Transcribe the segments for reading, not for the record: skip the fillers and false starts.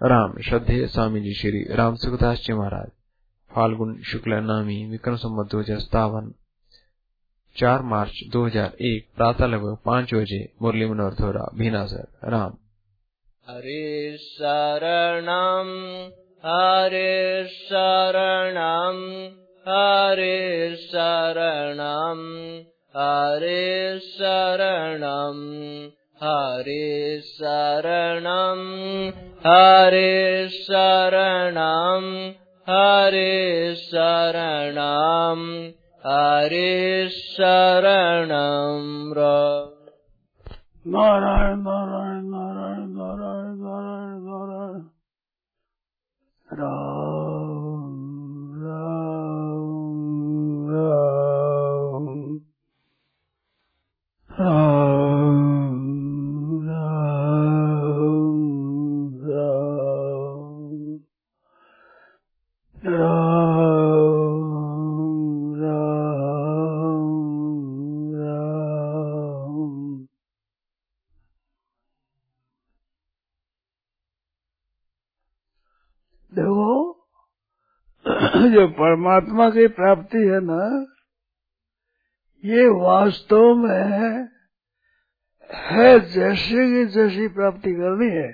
राम श्रद्धेय स्वामी जी श्री राम सुखदास जी महाराज, फाल्गुन शुक्ल नामी विक्रम संवत 2057, 4 मार्च 2001, प्रातः लगभग 5 बजे, मुरली मनोहर थोरा, भीनासर। राम। हरे शरणम हरे शरणम हरे शरणम हरे शरणम हरे शरणम हरे शरणम हरे शरणम हरे शरणम। नारायण नारायण नारायण नारायण नारायण नारायण। राम राम राम राम राम राम राम राम। देखो, जो परमात्मा की प्राप्ति है ना, ये वास्तव में है जैसे की जैसी प्राप्ति करनी है।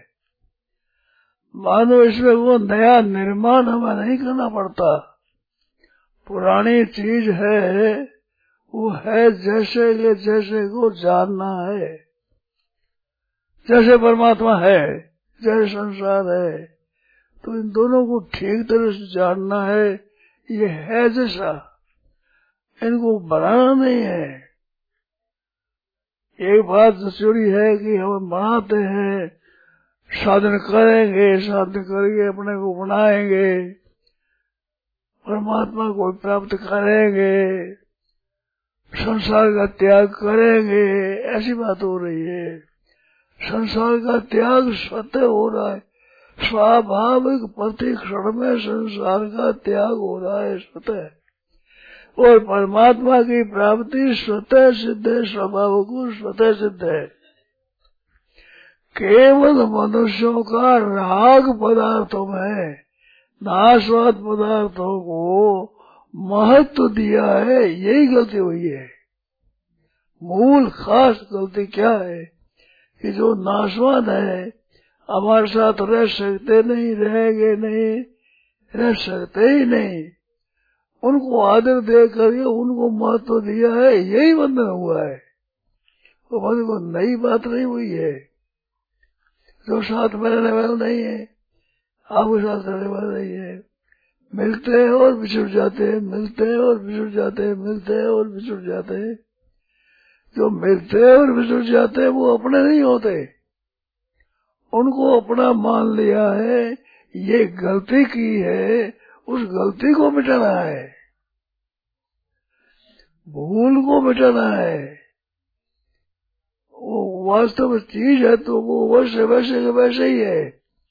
मानो इसमें वो नया निर्माण हमें नहीं करना पड़ता। पुरानी चीज है, वो है जैसे के जैसे को जानना है। जैसे परमात्मा है, जैसे संसार है, तो इन दोनों को ठीक तरह से जानना है। ये है जैसा, इनको बनाना नहीं है। एक बात जरूरी है कि हम बनाते हैं, साधन करेंगे, साधन करके अपने को बनाएंगे, परमात्मा को प्राप्त करेंगे, संसार का त्याग करेंगे, ऐसी बात हो रही है। संसार का त्याग स्वतः हो रहा है, स्वाभाविक प्रति क्षण में संसार का त्याग हो रहा है स्वतः। और परमात्मा की प्राप्ति स्वतः सिद्ध है, स्वभाव को स्वतः सिद्ध है। केवल मनुष्यों का राग पदार्थों में, नाशवाद पदार्थों को महत्व दिया है, यही गलती हुई है। मूल खास गलती क्या है कि जो नाशवाद है हमारे साथ रह सकते नहीं, रहेंगे नहीं, रह सकते ही नहीं, उनको आदर दे करके उनको महत्व दिया है, यही बंधन हुआ है। वो बंधन को नई बात नहीं हुई है। जो साथ में रहने वाले नहीं है, आपके साथ रहने वाले नहीं है, मिलते हैं और बिछुड़ जाते हैं, मिलते हैं और बिछुड़ जाते हैं, मिलते हैं और बिछुड़ जाते हैं। जो मिलते हैं और बिछुड़ जाते हैं वो अपने नहीं होते, उनको अपना मान लिया है। ये गलती की है, उस गलती को मिटाना है, भूल को मिटाना है। वो वास्तव में चीज है तो वो वैसे वैसे के वैसे ही है।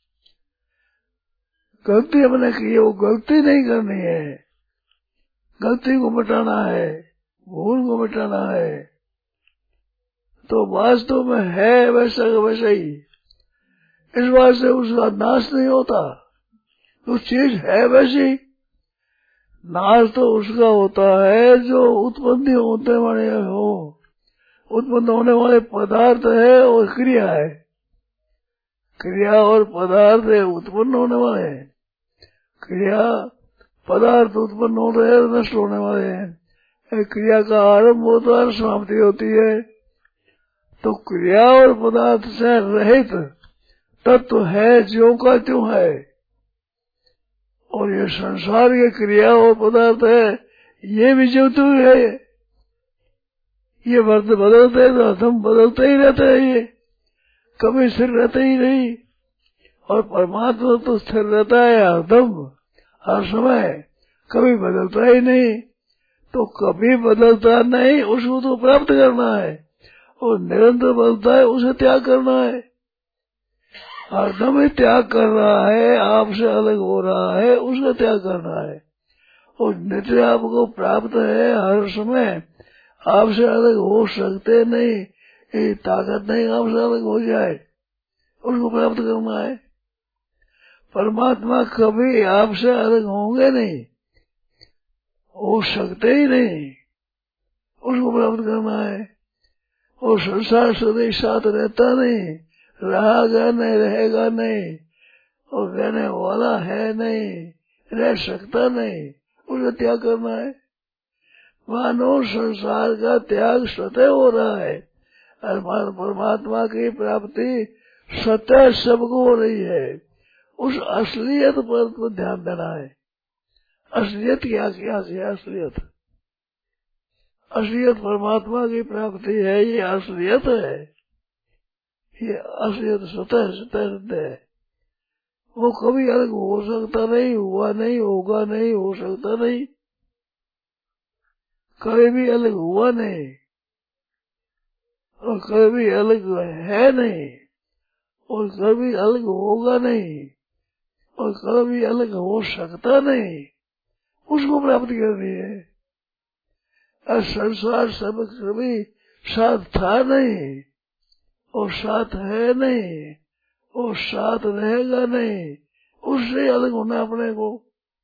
गलती हमने की है, वो गलती नहीं करनी है, गलती को मिटाना है, भूल को मिटाना है। तो वास्तव में है वैसा का वैसा ही। इस बात से उसका नाश नहीं होता, तो चीज है वैसी। नाश तो उसका होता है जो उत्पत्ति होने वाले हो, उत्पन्न होने वाले पदार्थ है और क्रिया है। क्रिया और पदार्थ है उत्पन्न होने वाले हैं, क्रिया पदार्थ उत्पन्न हो रहे हैं, नष्ट होने वाले हैं। क्रिया का आरंभ होता है, समाप्ति होती है। तो क्रिया और पदार्थ से रहित तत्व है, ज्यों का त्यों है। और ये संसार के क्रिया और पदार्थ है, ये भी ज्यों त्यों है। ये वर्त बदलते तो हम बदलते ही रहते हैं, ये कभी स्थिर रहते ही नहीं। और परमात्मा तो स्थिर रहता है हरदम, हर समय, कभी बदलता ही नहीं। तो कभी बदलता नहीं, उसको तो प्राप्त करना है। और निरंतर बदलता है, उसे त्याग करना है। हरदम ही त्याग कर रहा है, आपसे अलग हो रहा है, उसका त्याग करना है। और नित्य आपको प्राप्त है, हर समय आपसे अलग हो सकते नहीं, ये ताकत नहीं आपसे अलग हो जाए, उसको प्राप्त करना है। परमात्मा कभी आपसे अलग होंगे नहीं, हो सकते ही नहीं, उसको प्राप्त करना है। और संसार सदैव साथ रहता नहीं, रहेगा नहीं, रहेगा नहीं, और रहने वाला है नहीं, रह सकता नहीं, उसे त्याग करना है। मानो संसार का त्याग स्वतः हो रहा है और परमात्मा की प्राप्ति स्वतः सबको हो रही है। उस असलियत पर तो ध्यान देना है। असलियत क्या क्या है? असलियत असलियत परमात्मा की प्राप्ति है, ये असलियत है, ये असलियत स्वतः सिद्ध है। वो कभी अलग हो सकता नहीं, हुआ नहीं, होगा नहीं, हो सकता नहीं, कभी भी अलग हुआ नहीं और कभी अलग है नहीं और कभी अलग होगा नहीं और कभी अलग हो सकता नहीं, उसको प्राप्त करनी है। और संसार सब कभी साथ था नहीं और साथ है नहीं और साथ रहेगा नहीं, उससे अलग होना अपने को।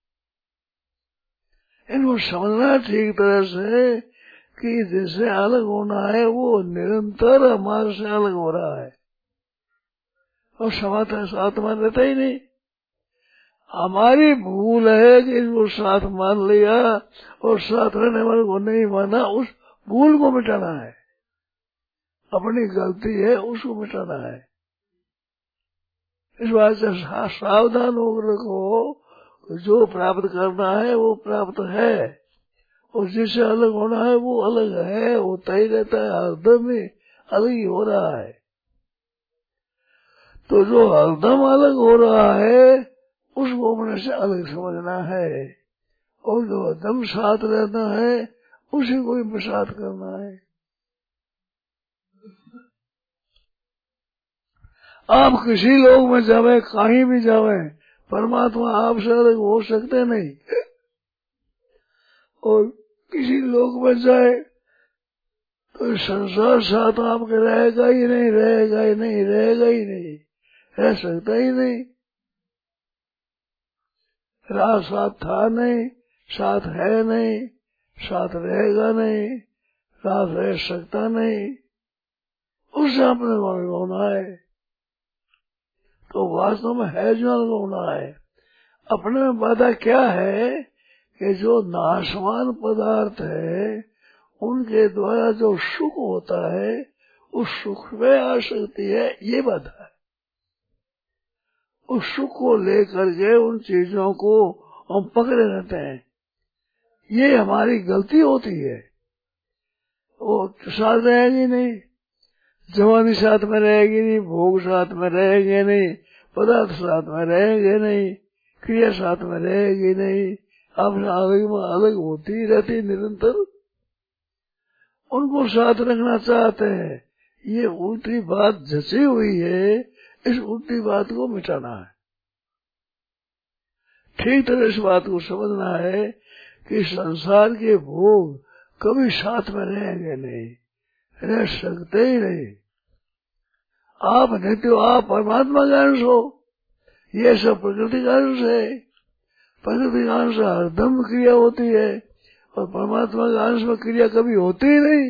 इनको समझना ठीक तरह से कि जिससे अलग होना है वो निरंतर हमारे से अलग हो रहा है और समाता साथ में रहता ही नहीं। हमारी भूल है कि इसको साथ मान लिया और साथ रहने वाले को नहीं माना। उस भूल को मिटाना है, अपनी गलती है उसको मिटाना है। इस बात से सावधान होकर रखो, जो प्राप्त करना है वो प्राप्त है और जिससे अलग होना है वो अलग है, होता ही रहता है, हरदम ही अलग ही हो रहा है। तो जो हरदम अलग हो रहा है उसको अपने से अलग समझना है और जो हरदम साथ रहना है उसी को ही साथ करना है। आप किसी लोग में जावे, कहीं भी जावे, परमात्मा आपसे अलग हो सकते नहीं। और किसी लोग में जाए तो संसार साथ आपके रहेगा ही नहीं, रहेगा ही नहीं, रहेगा ही नहीं, रह सकता ही नहीं। राह साथ था नहीं, साथ है नहीं, साथ रहेगा नहीं, साथ रह सकता नहीं, उससे अपने अलग होना है। तो वास्तव में है जो अलग होना है। अपने में बाधा क्या है कि जो नाशवान पदार्थ है उनके द्वारा जो सुख होता है उस सुख में आसक्ति है, ये बाधा है। उस सुख को लेकर के उन चीजों को हम पकड़े रहते हैं, ये हमारी गलती होती है। वो साथ रहेगी नहीं, जवानी साथ में रहेगी नहीं, भोग साथ में रहेंगे नहीं, पदार्थ साथ में रहेंगे नहीं, क्रिया साथ में रहेगी नहीं, अपने अलग में अलग होती रहती निरंतर। उनको साथ रखना चाहते हैं, ये उल्टी बात जची हुई है, इस उल्टी बात को मिटाना है। ठीक तरह इस बात को समझना है कि संसार के भोग कभी साथ में रहेंगे नहीं, रह सकते ही नहीं। आप नित्य आप परमात्मा का अंश हो, ये सब प्रकृति का अंश है। प्रकृति का अंश हरदम क्रिया होती है और परमात्मा का अंश में क्रिया कभी होती ही नहीं।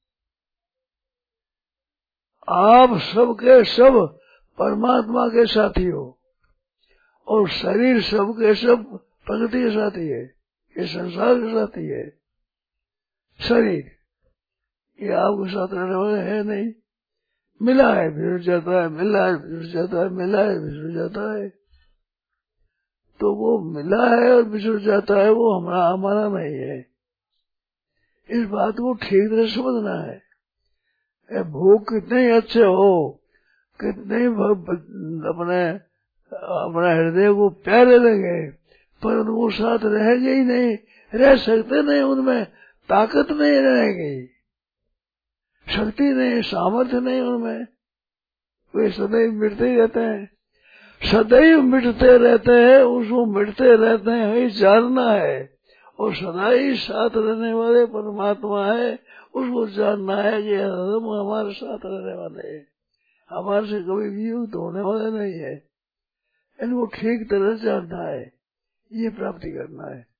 आप सबके सब परमात्मा के साथी हो और शरीर सबके सब प्रकृति के साथी है, ये संसार के साथी है। शरीर ये आपके साथ रहने वाले है नहीं, मिला है बिछड़ जाता है, मिला है बिछड़ जाता है, मिला है बिछड़ जाता है। तो वो मिला है और बिछड़ जाता है वो हमारा नहीं है। इस बात को ठीक तरह समझना है। भोग कितने ही अच्छे हो, कितने अपने हृदय को प्यारे लगे, पर वो साथ रहेंगे ही नहीं, रह सकते नहीं, उनमें ताकत नहीं रहेगी, शक्ति नहीं, सामर्थ्य नहीं उनमें, वे सदैव मिटते ही रहते हैं, सदैव मिटते रहते हैं, उसको मिटते रहते हैं ही जानना है। और सदा ही साथ रहने वाले परमात्मा है, उसको जानना है कि हम हमारे साथ रहने वाले हैं, हमारे से कभी वियुक्त होने वाले नहीं है। इनको ठीक तरह से जानना है, ये प्राप्ति करना है।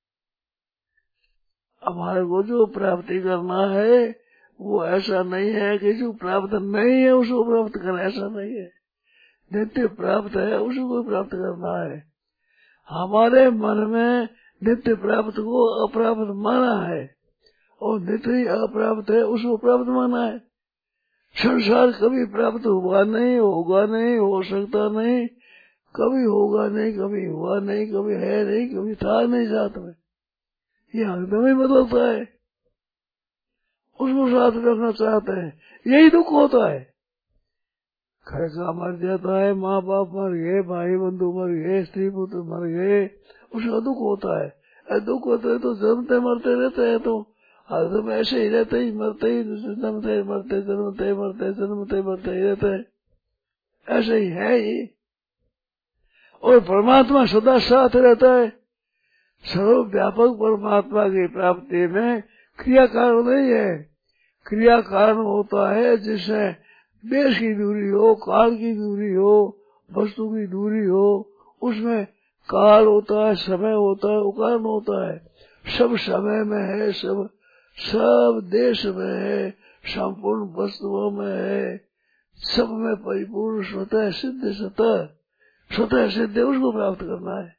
हमारे को जो प्राप्ति करना है वो ऐसा नहीं है कि जो प्राप्त नहीं है उसको प्राप्त करना, ऐसा नहीं है। नित्य प्राप्त है उसको प्राप्त करना है। हमारे मन में नित्य प्राप्त को अप्राप्त माना है और नित्य अप्राप्त है उसको प्राप्त माना है। संसार कभी प्राप्त हुआ नहीं, होगा नहीं, हो सकता नहीं, कभी होगा नहीं, कभी हुआ नहीं, कभी है नहीं, कभी था नहीं साथ में, ये एकदम ही बदलता है। उसको साथ रखना चाहते हैं, यही दुख होता है। खर्चा मर जाता है, माँ बाप मर गए, भाई बंधु मर गए, स्त्री पुत्र मर गए, उसका दुख होता है। दुख होता है तो जन्मते मरते रहते हैं, तो हरदम ऐसे ही रहते ही मरते ही जन्मते मरते जन्मते मरते जन्मते मरते ही रहते हैं, ऐसे ही है ही। और परमात्मा सदा साथ रहता है। सर्वव्यापक परमात्मा की प्राप्ति में क्रिया कारण नहीं है। क्रिया कारण होता है जिससे देश की दूरी हो, काल की दूरी हो, वस्तु की दूरी हो, उसमें काल होता है, समय होता है, कारण होता है। सब समय में है, सब देश में है, संपूर्ण वस्तुओं में है, सब में परिपूर्ण स्वतः सिद्ध स्वतः सिद्ध उसको प्राप्त करना है।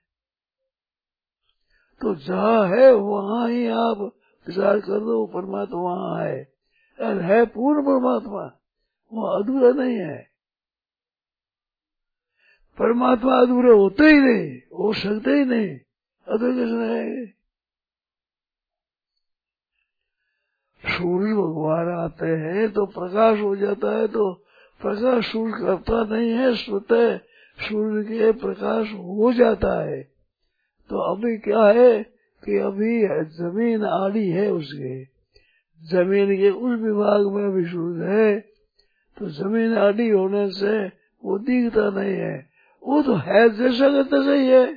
तो जहाँ है वहाँ ही आप विचार कर दो, परमात्मा वहाँ है और है पूर्ण परमात्मा, वो अधूरा नहीं है। परमात्मा अधूरे होते ही नहीं, हो सकते ही नहीं, अधूरे कैसे रहेंगे। सूर्य भगवान आते हैं तो प्रकाश हो जाता है, तो प्रकाश सूर्य करता नहीं है, स्वतः सूर्य के प्रकाश हो जाता है। तो अभी क्या है कि अभी जमीन आड़ी है, उसके जमीन के उस विभाग में अभी सूर्य है, तो जमीन आड़ी होने से वो दिखता नहीं है। वो तो है जैसा का तैसा ही है,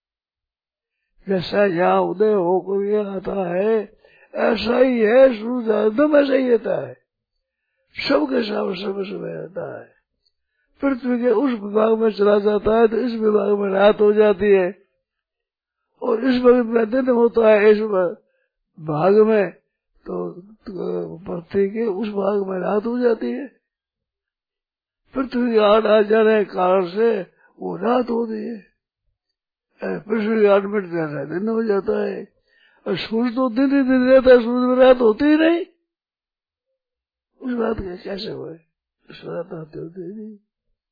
जैसा यहाँ उदय होकर के आता है ऐसा ही है। सूर्य एकदम ऐसा ही रहता है, सबके साथ समय रहता है। पृथ्वी के उस विभाग में चला जाता है तो इस विभाग में रात हो जाती है, और इस भाग में दिन होता है, इस भाग में तो पृथ्वी के उस भाग में रात हो जाती है। पृथ्वी आठ आ जाने के कारण से वो रात होती है, पृथ्वी 8 मिनट जाता है दिन हो जाता है। और सूर्य तो दिन ही दिन रहता है, सूर्य में रात होती ही नहीं। उस रात के कैसे हुए, उस रात होती ही नहीं।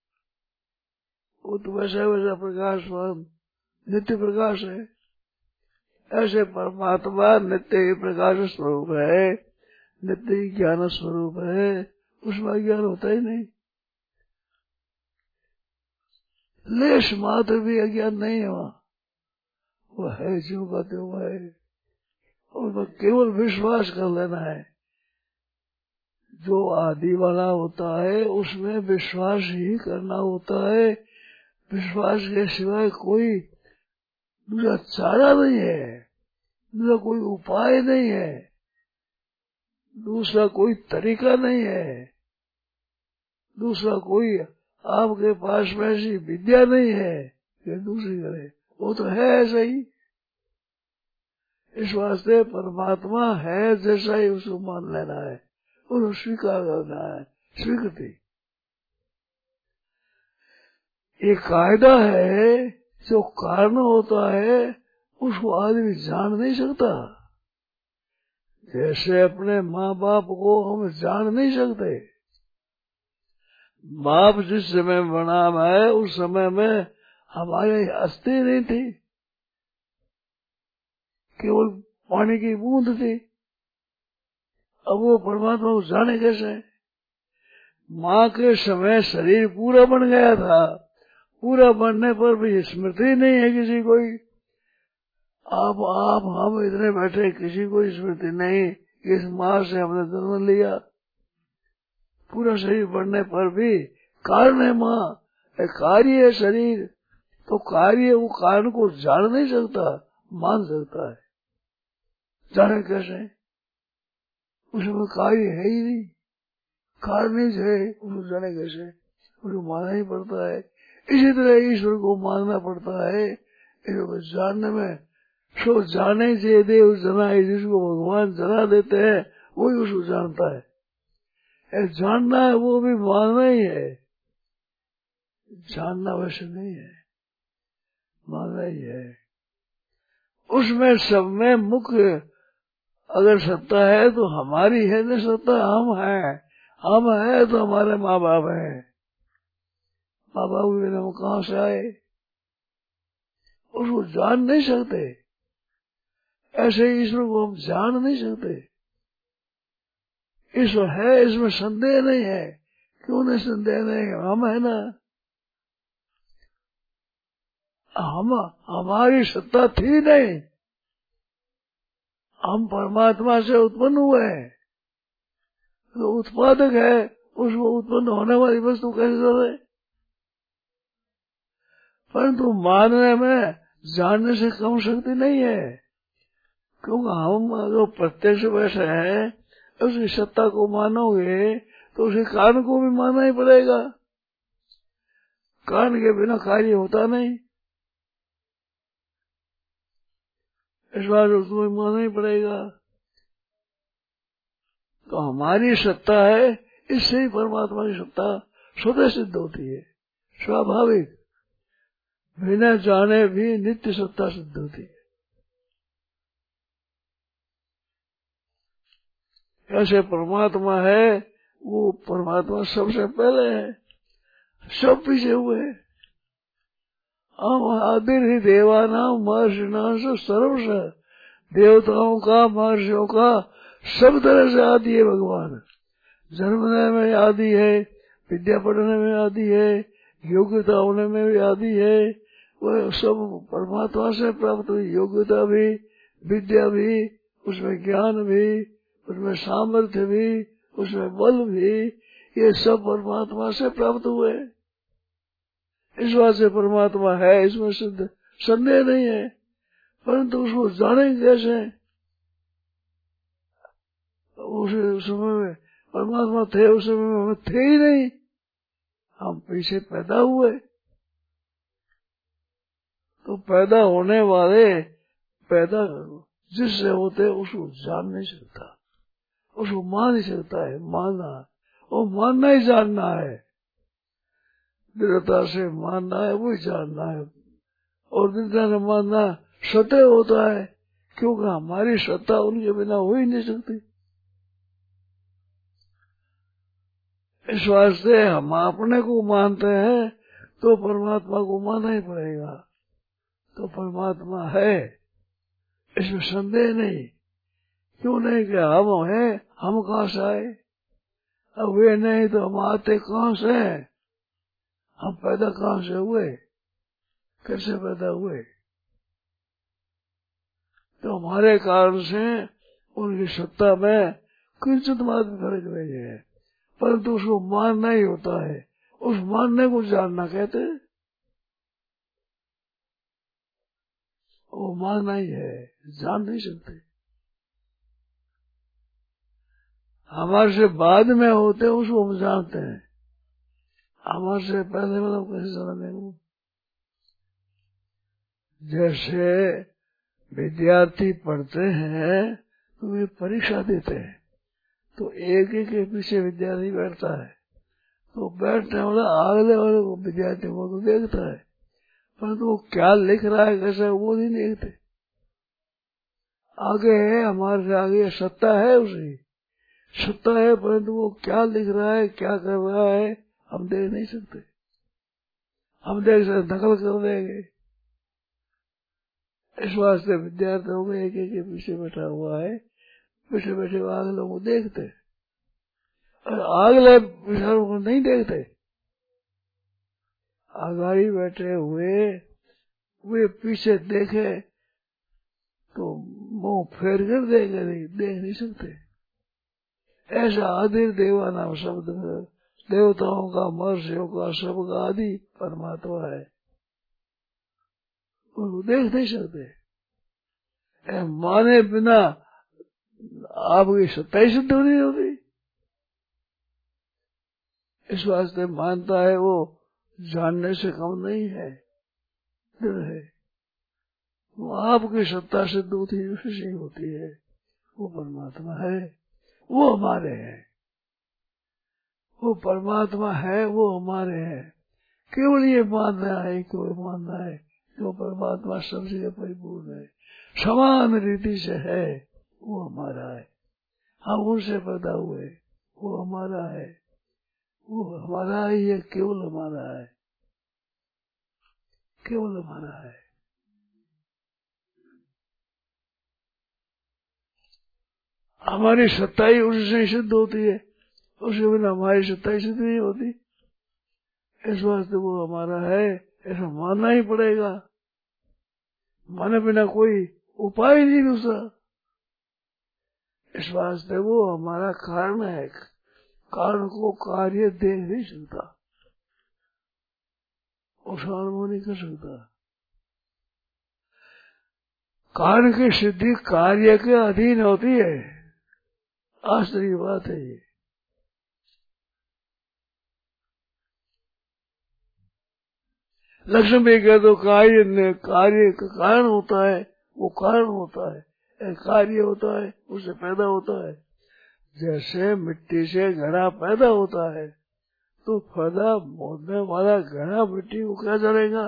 वो तो वैसा वैसा प्रकाशवान नित्य प्रकाश है। ऐसे परमात्मा नित्य ही प्रकाश स्वरूप है, नित्य ही ज्ञान स्वरूप है, उसमें ज्ञान होता ही नहीं। लेश मात्र भी अज्ञान नहीं है वहाँ, वो है जो बातें वो है, और केवल विश्वास कर लेना है। जो आदि वाला होता है उसमें विश्वास ही करना होता है। विश्वास के सिवाय कोई दूसरा चारा नहीं है, दूसरा कोई उपाय नहीं है, दूसरा कोई तरीका नहीं है, दूसरा कोई आपके पास में ऐसी विद्या नहीं है कि दूसरी करे, वो तो है ऐसा ही। इस वास्ते परमात्मा है जैसा ही उसको मान लेना है और स्वीकार करना है, स्वीकृति। एक कायदा है, जो कारण होता है उसको आदमी जान नहीं सकता। जैसे अपने माँ बाप को हम जान नहीं सकते, बाप जिस समय बना है उस समय में हमारे अस्थि नहीं थी, केवल पानी की बूंद थी। अब वो परमात्मा को जाने कैसे। माँ के समय शरीर पूरा बन गया था, पूरा बनने पर भी स्मृति नहीं है किसी कोई। आप हम इतने बैठे, किसी को स्मृति नहीं कि इस माँ से हमने जन्म लिया। पूरा शरीर बनने पर भी कारण है माँ, कार्य है शरीर, तो कार्य वो कारण को जान नहीं सकता, मान सकता है। जाने कैसे, उसमें कार्य है ही नहीं, कारण ही है, उसको जाने कैसे, उसको मानना ही पड़ता है। इसी तरह ईश्वर को मानना पड़ता है। ईश्वर को जानने में सो जाने से देव जना, जिसको भगवान जना देते हैं वही उसको जानता है। जानना है वो भी मानना ही है, जानना वैसे नहीं है, मानना ही है। उसमें सब में मुख्य अगर सत्ता है तो हमारी है न सत्ता, हम है तो हमारे माँ बाप है। माँ बाप के बिना हम कहाँ से आए, उसको जान नहीं सकते। ऐसे ईश्वर को हम जान नहीं सकते। ईश्वर है, इसमें संदेह नहीं है। क्यों नहीं संदेह नहीं, हम है ना। हमारी सत्ता थी नहीं, हम परमात्मा से उत्पन्न हुए हैं। तो उत्पादक है, उसको उत्पन्न होने वाली वस्तु कैसे चले। परंतु मानने में जानने से कम शक्ति नहीं है, क्योंकि हम अगर प्रत्यक्ष बैठे हैं उसकी सत्ता को मानोगे तो उसे कारण को भी मानना ही पड़ेगा। कारण के बिना कार्य होता नहीं, इस बात को तुम्हें मानना ही पड़ेगा। तो हमारी सत्ता है, इससे ही परमात्मा की सत्ता स्वतः सिद्ध होती है, स्वाभाविक। बिना जाने भी नित्य सत्ता सिद्ध होती है। ऐसे परमात्मा है, वो परमात्मा सबसे पहले है, सब पीछे हुए। हम आदिर ही देवानाम महर्षिणां सर्वश, देवताओं का महर्षियों का सब तरह से आदि है भगवान। जन्मने में आदि है, विद्या पढ़ने में आदि है, योग्यता होने में भी आदि है। वो सब परमात्मा से प्राप्त हुई योग्यता भी, विद्या भी, उसमें ज्ञान भी, उसमें सामर्थ्य भी, उसमें बल भी, ये सब परमात्मा से प्राप्त हुए। इस बात से परमात्मा है, इसमें संदेह नहीं है। परंतु उसको जानेंगे कैसे। उस समय में परमात्मा थे, उस समय में हम थे ही नहीं, हम पीछे पैदा हुए। तो पैदा होने वाले पैदा जिससे होते उसको जान नहीं सकता, उसको मान नहीं सकता है। मानना, वो मानना ही जानना है, दृढ़ता से मानना है, वही जानना है। और दृढ़ता से मानना सत्य होता है, क्योंकि हमारी सत्ता उनके बिना हो ही नहीं सकती। इस वास्ते हम अपने को मानते हैं तो परमात्मा को मानना ही पड़ेगा। तो परमात्मा है, इसमें संदेह नहीं। क्यों नहीं कि हम हैं, हम कहाँ से आए। अब वे नहीं तो हम आते कहाँ से हैं, हम पैदा कहाँ से हुए, कैसे पैदा हुए। तो हमारे कारण से उनकी सत्ता में किंचित मात्र फर्क नहीं है, परंतु उसको मानना ही होता है। उस मानने को जानना कहते हैं, वो मानना ही है, जान नहीं सकते। हमारे से बाद में होते उसको हम जानते हैं, हमारे से पहले मतलब कैसे जाने वो। जैसे विद्यार्थी पढ़ते हैं तो वे परीक्षा देते हैं, तो एक एक के पीछे विद्यार्थी बैठता है, तो बैठने वाला अगले वाले को विद्यार्थी को तो देखता है, परंतु वो क्या लिख रहा है कैसे वो नहीं देखते। आगे है, हमारे से आगे सत्ता है, उसकी सत्ता है, परंतु वो क्या लिख रहा है, क्या कर रहा है, हम देख नहीं सकते। हम देख सकते नकल कर देंगे। इस वास्ते विद्यार्थियों को एक एक के पीछे बैठा हुआ है, पीछे बैठे आगे लोगों को देखते, और अगले विचारों को नहीं देखते। आगाड़ी बैठे हुए वे पीछे देखे तो मुंह फेर कर देंगे, नहीं देख नहीं सकते। ऐसा आदि देवा नाम शब्द में देवताओं का, महर्षियों का, सबका आदि परमात्मा है, उनको देख नहीं सकते। माने बिना आपकी सत्ता ही सिद्ध नहीं होती। इस वास्ते मानता है वो जानने से कम नहीं है, दृढ़ है। वो आपकी सत्ता सिद्ध होती है, होती है, वो परमात्मा है, वो हमारे हैं। वो परमात्मा है, वो हमारे हैं। केवल ये मानना है, केवल मानना है जो परमात्मा सबसे परिपूर्ण है, समान रीति से है, वो हमारा है। हम उनसे पैदा हुए, वो हमारा है, वो हमारा ही है, केवल हमारा है, केवल हमारा है। हमारी सत्ता ही उससे सिद्ध होती है, उसके बिना हमारी सत्ता ही सिद्ध नहीं होती। इस वास्ते वो हमारा है, ऐसा मानना ही पड़ेगा, माने बिना कोई उपाय नहीं दूसरा। इस वास्ते वो हमारा कारण है, कारण को कार्य देख नहीं सकता, उसका अनुभव नहीं कर सकता। कारण की सिद्धि कार्य के अधीन होती है, आश्चर्य बात है ये। लक्ष्मण भी कह दो कार्य का कारण होता है, वो कारण होता है, एक कार्य होता है, उससे पैदा होता है। जैसे मिट्टी से घड़ा पैदा होता है, तो पैदा होने वाला घड़ा मिट्टी को क्या जड़ेगा?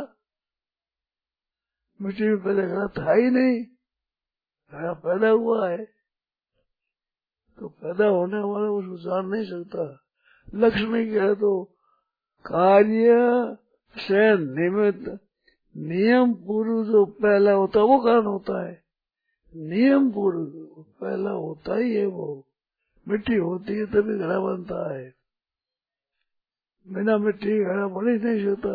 मिट्टी में पहले घड़ा था ही नहीं, घड़ा पैदा हुआ है, तो पैदा होने वाला उसको जान नहीं सकता। लक्ष्मी कह दो कार्य से निमित्त नियम पूर्व जो पहला होता है वो कारण होता है, नियम पूर्व पहला होता ही है। वो मिट्टी होती है तभी घड़ा बनता है, बिना मिट्टी घड़ा बन ही नहीं सकता।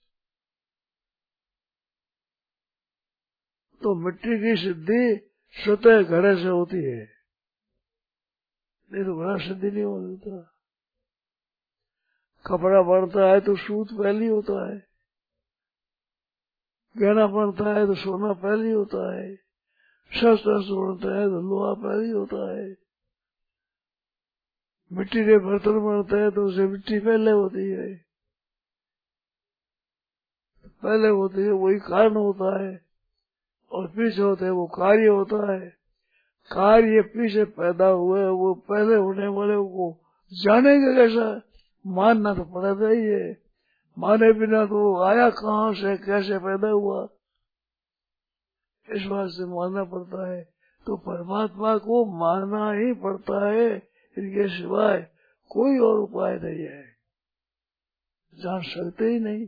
तो मिट्टी की सिद्धि स्वतः घड़े से होती है, नहीं तो घड़ा सिद्धि नहीं हो सकता। कपड़ा बनता है तो सूत पहले होता है, गहना बनता है तो सोना पहले होता है, शस्त्र बनता है तो लोहा पहले होता है, मिट्टी के बर्तन बनता है तो उसे मिट्टी पहले होती है, पहले होती है, वही कारण होता है। और पीछे होते है वो कार्य होता है। कार्य पीछे पैदा हुए, वो पहले होने वाले को जानेंगे कैसा? मानना तो पड़ता ही है, माने बिना तो आया कहाँ से, कैसे पैदा हुआ, इस बात से मानना पड़ता है। तो परमात्मा को मानना ही पड़ता है, इनके सिवाय कोई और उपाय नहीं है, जान सकते ही नहीं।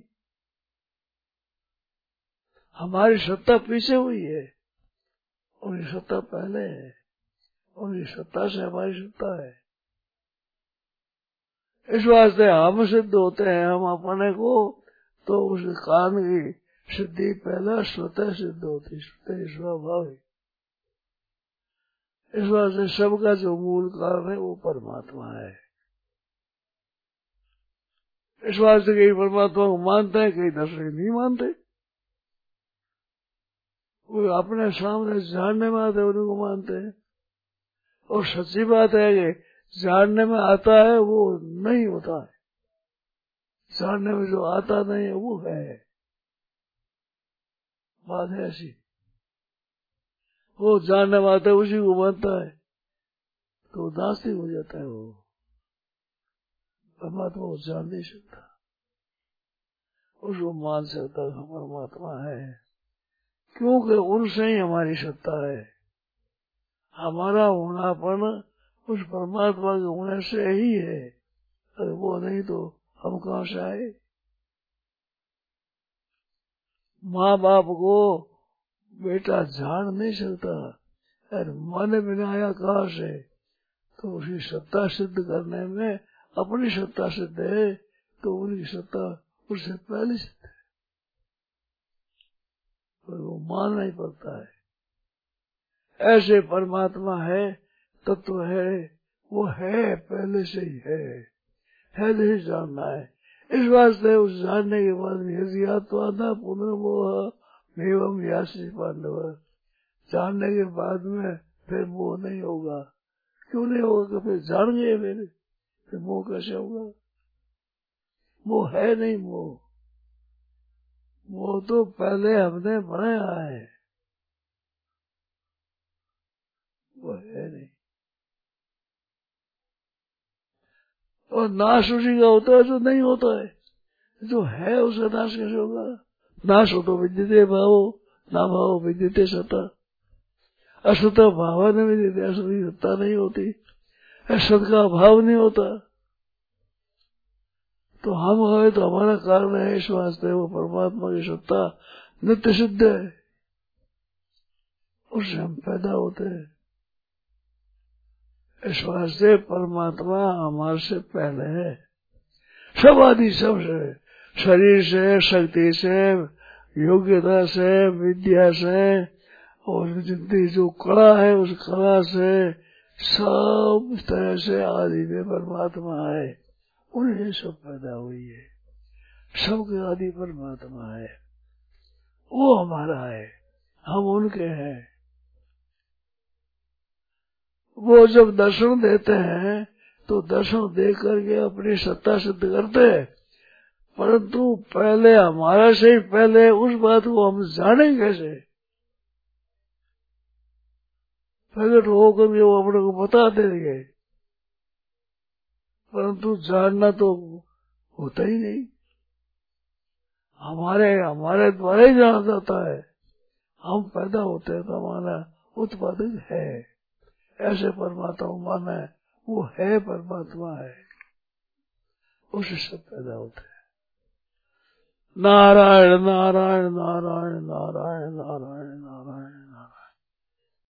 हमारी सत्ता पीछे हुई है, उनकी सत्ता पहले है, उनकी सत्ता से हमारी सत्ता है। इस वास्ते हम सिद्ध होते हैं, हम अपने को, तो उस कारण की सिद्धि पहला स्वतः सिद्ध होती, स्वतः स्वाभाविक। इस वास्ते सबका जो मूल कारण है वो परमात्मा है। इस वास्ते कई परमात्मा को मानते हैं, कई दर्शक नहीं मानते। वो अपने सामने जानने में आते उनको मानते हैं, और सच्ची बात है कि जानने में आता है वो नहीं होता है, जानने में जो आता नहीं है वो है। बात है ऐसी, वो जानने में आता है उसी को मानता है तो नास्तिक हो जाता है। वो परमात्मा को जान नहीं सकता, उसको मान सकता है परमात्मा है, क्योंकि उनसे ही हमारी सत्ता है। हमारा होनापन उस परमात्मा के होने से ही है, अगर वो नहीं तो हम कहाँ से आए? माँ बाप को बेटा जान नहीं सकता, अरे माने बिना आया कहाँ से? तो उसकी सत्ता सिद्ध करने में अपनी सत्ता सिद्ध है, तो उनकी सत्ता उससे पहले सिद्ध है, पर वो मानना ही पड़ता है। ऐसे परमात्मा है, तत्व है, वो है, पहले से ही है नहीं जानना है। इस वास्ते उस जानने के बाद यदि आत्मा पुनर्मोह एवं यासी पांडव, जानने के बाद में फिर मोह नहीं होगा। क्यों नहीं होगा? फिर जान गए, फिर मोह कैसे होगा? मोह है नहीं, मोह वो तो पहले हमने बनाया है, वो है नहीं। और नाश उसी का होता है जो नहीं होता है, जो है उसे नाश कैसे होगा? नाश हो तो विद्यते भावो, ना भावो विद्यते सत्ता। असत भाव न विद्यते, असत की सत्ता नहीं होती, असत का भाव नहीं होता। तो हम है तो हमारा कारण है, इस वास्ते वो परमात्मा की सत्ता नित्य सिद्ध है, उससे हम पैदा होते हैं। इस वास्ते परमात्मा हमारे से पहले है, सब आदि सबसे, शरीर से, शक्ति से, योग्यता से, विद्या से, और जितनी जो कला है उस कला से, सब तरह से आदि में परमात्मा है, उन्हें सब पैदा हुई है। सबके आदि परमात्मा है, वो हमारा है, हम उनके हैं। वो जब दर्शन देते हैं तो दर्शन दे करके अपनी सत्ता सिद्ध करते हैं, परंतु पहले हमारा से पहले उस बात को हम जाने कैसे? पहले तो होकर के वो अपने को बता देंगे, परंतु जानना तो होता ही नहीं। हमारे द्वारा ही जाना जाता है। हम पैदा होते हैं तो हमारा उत्पादक है, ऐसे परमात्मा माना है, वो है परमात्मा है, उससे सब पैदा होते हैं। नारायण नारायण नारायण नारायण नारायण नारायण।